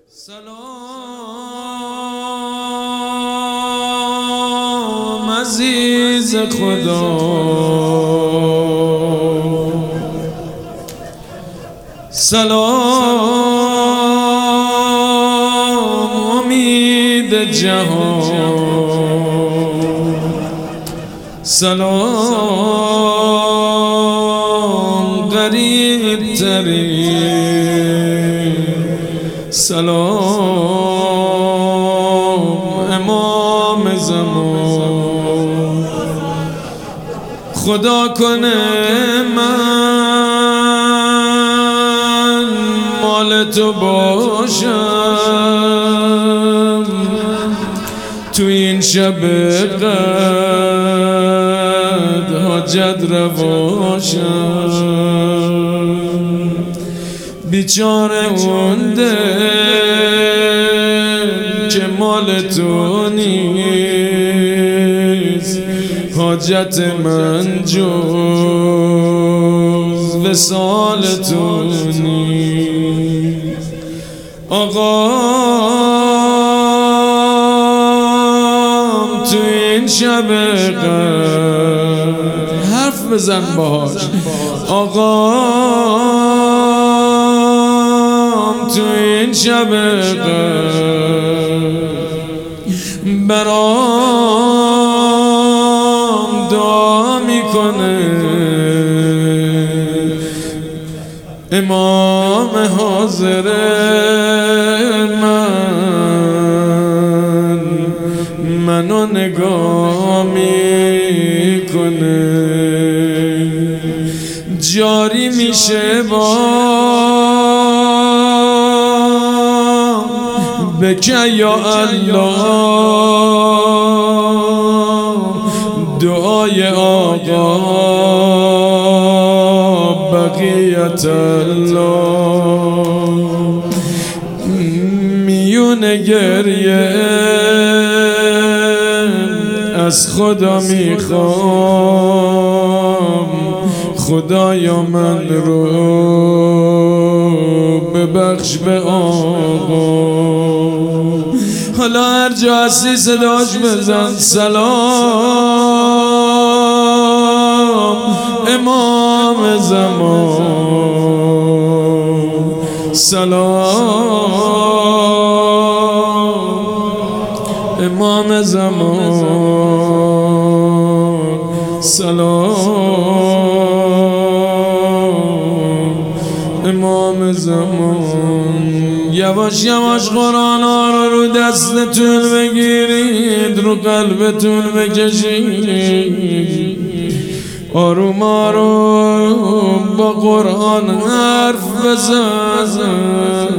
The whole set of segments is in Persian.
سلام عزیز خدا، سلام امید جهان، سلام قریب ترین، سلام امام زمان. خدا کنه من مال تو باشم، تو این شب قدر حاجت رواشم. بیچاره اون دل که مال تو نیست، حاجت من جز وصال تو نیست. آقام تو این شب قدر حرف بزن باهاش. آقام تو این شب قدر برام دعا میکنه، امام حاضر منو نگاه میکنه، جاری میشه با بکن یا الله دعای آقا بقیت الله. میونه گریه از خدا میخوام، خدایا من رو ببخش به آقا. حالا هر جا هستی صداش بزن. سلام امام زمان، سلام امام زمان، سلام امام زمان. یواش یواش قرآن ها رو دستتون بگیرید، رو قلبتون بکشید، آروم آروم با قرآن حرف بزن.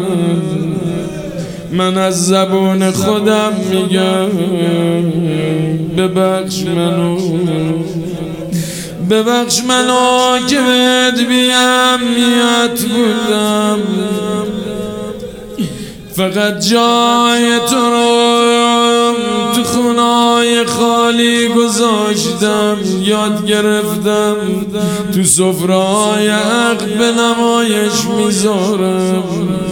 من از زبون خودم میگم ببخش منو، ببخش منو که بهت بی اهمیت بودم، فقط جای تو رو تو خونه‌های خالی گذاشتم، یاد گرفتم تو سفره‌های حق به نمایش میذارم.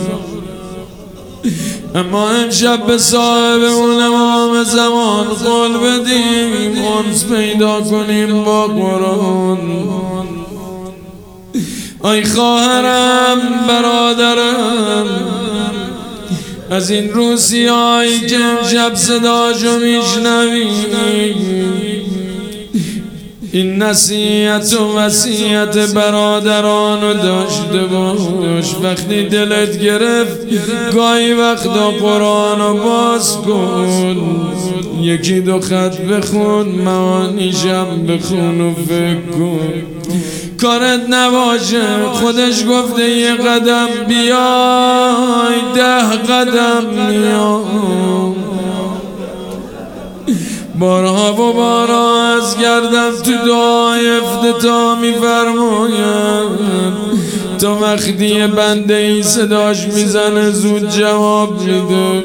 اما امشب به صاحب اون امام زمان قول بدیم، انس پیدا کنیم با قرآن. آی خواهرم برادرم، از این روسیایی که امشب صداشو میشنوی، این نصیحت و وصیت برادرانو داشته باش. وقتی دلت گرفت گاهی وقتا قرآنو باز کن، یکی دو خط بخون، معانیشم بخون و فکر کن. کارت نباشه خودش گفته یه قدم بیای 10 قدم میام. بارها و بارها از گردم تو دعای افتتاح میفرماید تا وقتی بنده ای صداش میزنه زود جواب میده.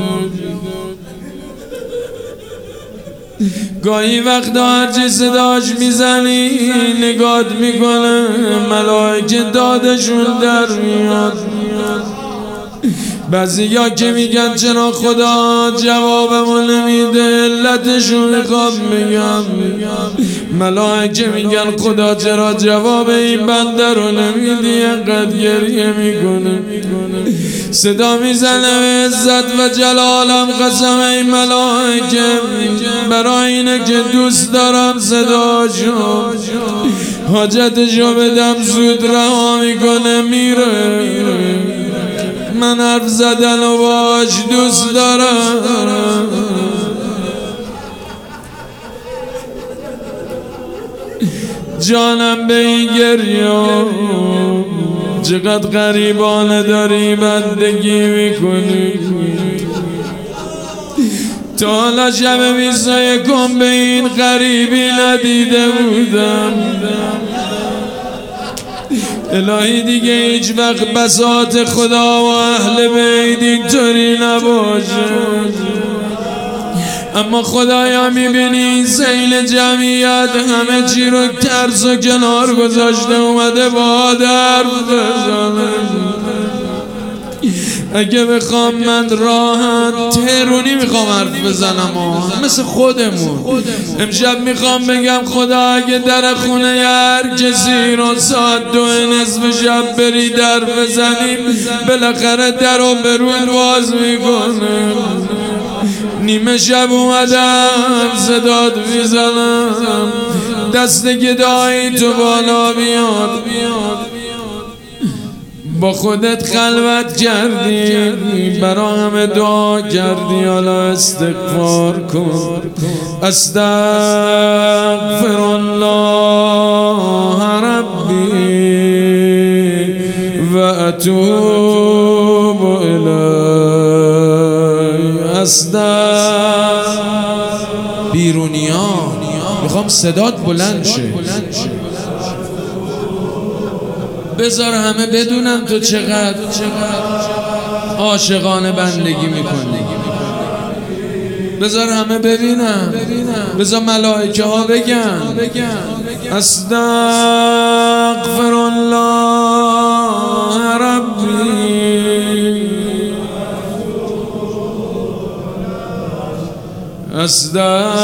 گاهی وقتا هرچی صداش میزنی نگات میکنه، ملائکه دادشون در میاد. بعضیا که میگن چرا خدا جوابمو نمیده، علتشو میخوام بگم. ملائکه میگن خدا چرا جواب این بنده رو نمیدی، انقدر گریه میکنه. صدا میزنه به عزت و جلالم قسم این ملائکه، برای اینه که دوست دارم صداشو حاجتشو بدم زود رها میکنه میره. من حرف زدن و باش دوست دارم. جانم به این گریه چقدر غریبانه داری بندگی میکنی. تا حالا شب 21 به این غریبی ندیده بودم. الهی دیگه هیچ وقت بساط خدا و اهل بیت اینطوری نباشه. اما خدایا میبینی این سیل جمعیت همه چی رو ترس و کنار گذاشته اومده با حرف بزنه. اگه بخوام من راحت تهرونی میخوام حرف بزنم مثل خودمون. امشب میخوام بگم خدا اگه در خونه هر کسی رو ساعت 2 نصف شب بری در بزنیم بالاخره در رو برون باز میکنه. نیمه شب اومدم صدات میزنم دست گدایی تو بالا بیاد. با خودت خلوت کردی برا همه دعا کردی، حالا استغفار کن. استغفر الله ربی و اتوب الیه. بیرونی ها میخوام صدات بلند شه، بذار همه بدونم تو چقدر عاشقانه بندگی میکنی. بذار همه ببینم، بذار ملائکه ها بگن استغفر الله ربی استغفر